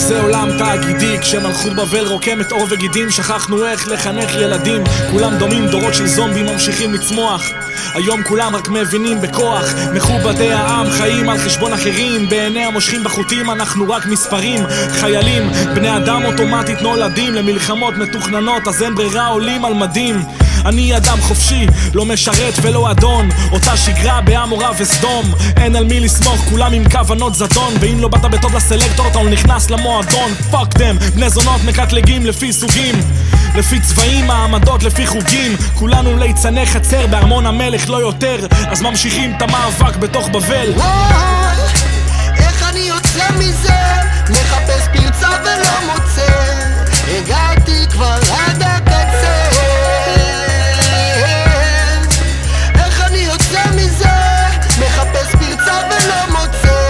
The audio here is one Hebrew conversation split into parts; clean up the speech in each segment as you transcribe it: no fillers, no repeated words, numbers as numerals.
זה עולם תאגידי, כשמלכות בבל רוקמת אור וגידים, שכחנו איך לחנך ילדים. כולם דומים, דורות של זומבים ממשיכים לצמוח. היום כולם רק מבינים בכוח, מכובדי העם חיים על חשבון אחרים, בעיני המושכים בחוטים אנחנו רק מספרים. חיילים, בני אדם אוטומטית נולדים למלחמות מתוכננות, אז אין ברירה עולים על מדים. אני אדם חופשי, לא משרת ולא אדון, אותה שגרה בעמורה וסדום. אין על מי לסמוך, כולם עם כוונות זדון, ואם לא באת בטוב לסלקטור אתה לא נכנס למועדון. פאק דם, בני זונות מקטלגים לפי סוגים, לפי צבעים, מעמדות לפי חוגים. כולנו ליצני חצר בארמון המלך לא יותר, אז ממשיכים את המאבק בתוך בבל. איך אני יוצא מזה? מחפש פרצה ולא מוצא, הגעתי כבר עד הקצה. איך אני יוצא מזה? מחפש פרצה ולא מוצא.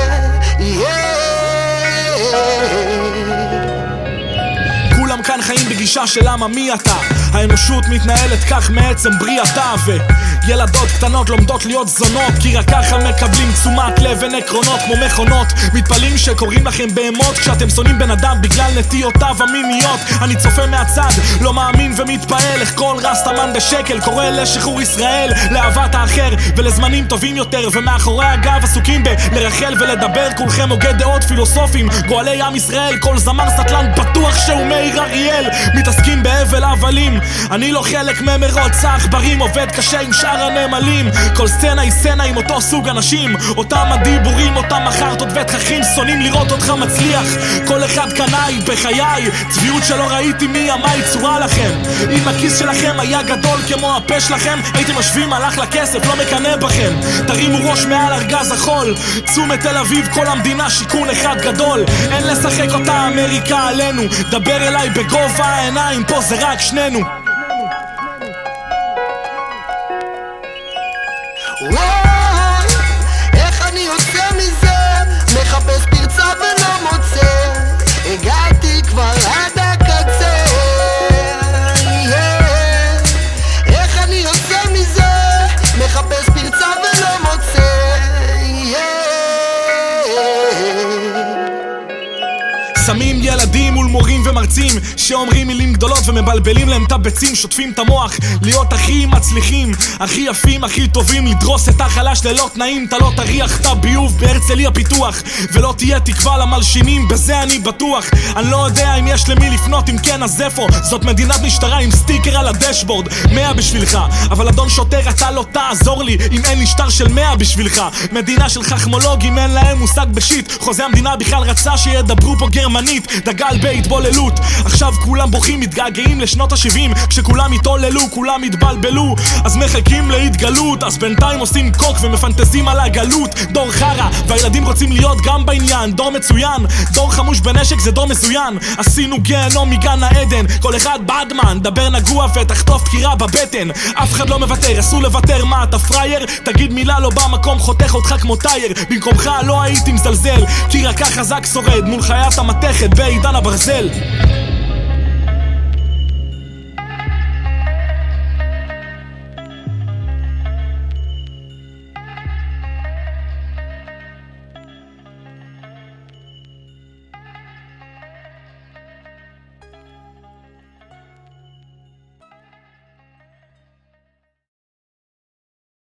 כולם כאן חיים בגישה של למה מי אתה. האנושות מתנהלת כך מעצם בריאתה, וילדות קטנות לומדות להיות זונות, כי רק ככה מקבלים תשומת לב ונקרונות כמו מכונות. מתפלאים שקוראים לכם בהמות כשאתם שונאים בן אדם בגלל נטיותיו המיניות. אני צופה מהצד, לא מאמין ומתפעל איך כל רסטמן בשקל קורא לשחרור ישראל, לאהבת האחר ולזמנים טובים יותר, ומאחורי הגב עסוקים בלרחל ולדבר. כולכם הוגי דעות פילוסופים, גואלי עם ישראל, כל זמר סטלן בטוח שהוא מאיר אריאל, מתעסקים בהבל הבלים. אני לא חלק ממרוץ העכברים, עובד קשה עם שאר הנמלים. כל סצנה היא סצנה עם אותו סוג אנשים, אותם הדיבורים, אותם החרטות ותככים, שונאים לראות אותך מצליח. כל אחד קנאי בחיי, צביעות שלא ראיתי מי עמי צורה לכם. אם הכיס שלכם היה גדול כמו הפה שלכם, הייתם משווים הלך לכסף, לא מקנה בכם. תרימו ראש מעל ארגז החול, צאו מתל אביב, כל המדינה שיקון אחד גדול. אין לשחק אותה אמריקה עלינו, דבר אליי בגובה העיניים, פה זה רק שנינו. איך אני יוצא מזה? מחפש פרצה ולא מוצא, הגעתי כבר עד הקצה. איך אני יוצא מזה? מחפש פרצה ולא מוצא. שמים ילדים מול מורים ומרצים שאומרים מילים גדולות ומבלבלים להם את הביצים, שוטפים את המוח להיות הכי מצליחים, הכי יפים, הכי טובים, לדרוס את החלש ללא תנאים. אתה לא תריח את הביוב בהרצליה פיתוח, ולא תהיה תקווה למלשינים, בזה אני בטוח. אני לא יודע אם יש למי לפנות, אם כן אז איפה? זאת מדינת משטרה עם סטיקר על הדשבורד, 100 בשבילך, אבל אדון שוטר אתה לא תעזור לי אם אין לי שטר של 100 בשבילך. מדינה של חכמולוגים אין להם מושג בשיט, חוזה המדינה בכלל רצה שידברו פה גרמנית, דגל בהתבוללות. עכשיו כולם בוכים, מתגעגעים לשנות ה-70, כשכולם התעוללו, כולם התבלבלו, אז מחכים להתגלות. אז בינתיים עושים קוק ומפנטזים על הגלות. דור חרה, והילדים רוצים להיות גם בעניין. דור מצוין, דור חמוש בנשק זה דור מזוין. עשינו גיהנום מגן העדן, כל אחד בדמן, דבר נגוע ותחטוף דקירה בבטן. אף אחד לא מוותר, אסור לוותר, מה אתה פרייר? תגיד מילה לא במקום, חותך אותך כמו טייר. במקומך לא הייתי מזלזל, כי רק החזק שורד מול חיית המתכת בעידן הברזל.